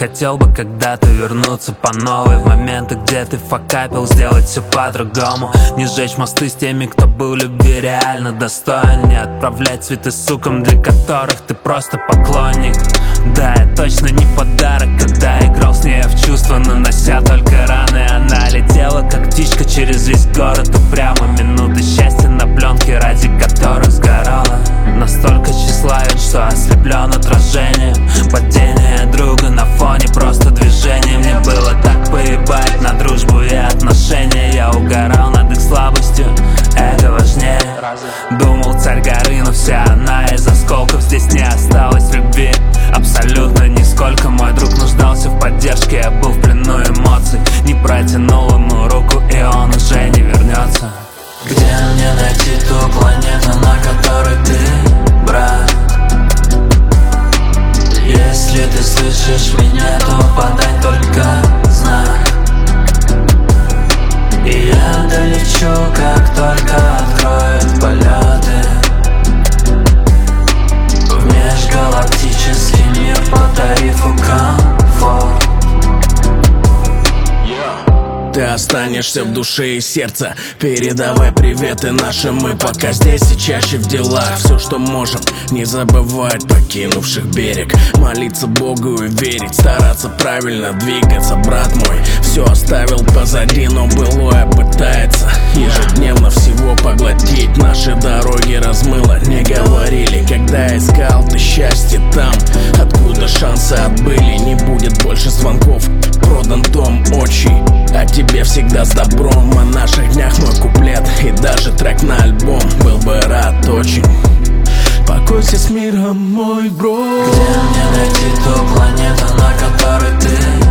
хотел бы когда-то вернуться по новой, в моменты, где ты факапил, сделать все по-другому. Не сжечь мосты с теми, кто был любви реально достоин. Не отправлять цветы сукам, для которых ты просто поклонник. Да, я точно не подарок, когда играл с ней в чувства, нанося только раны. Она летела, как птичка, через весь город упрямо. Минуты счастья на пленке, ради которых сгорала. Настолько тщеславен, что ослеплен отражением. Падение друга на фоне просто движения. Мне было так поебать на дружбу и отношения. Я угорал над их слабостью, эго важнее. Думал, царь горы, но вся она из осколков. Здесь не осталось любви абсолютно нисколько. Мой друг нуждался в поддержке, я был в плену эмоций. Не протянул ему руку, и он уже не вернется. Где мне найти ту планету, на которой ты, брат? Если ты слышишь меня, то подай только знак, и я долечу, как только откроют полеты в межгалактический мир, подарив комфорт. Ты останешься в душе и сердце. Передавай приветы нашим, мы пока здесь и чаще в делах. Все, что можем, не забывать покинувших берег. Молиться Богу и верить, стараться правильно двигаться. Брат мой все оставил позади, но былое пытается ежедневно всего поглотить. Наши дороги размыло, не говорили, когда искал ты счастье там, откуда шансы отбыли. Не будет больше звонков, продан дом отчий, а тебе всегда с добром. О наших днях мой куплет и даже трек на альбом. Был бы рад очень. Покойся с миром, мой бро. Где мне найти ту планету, на которой ты,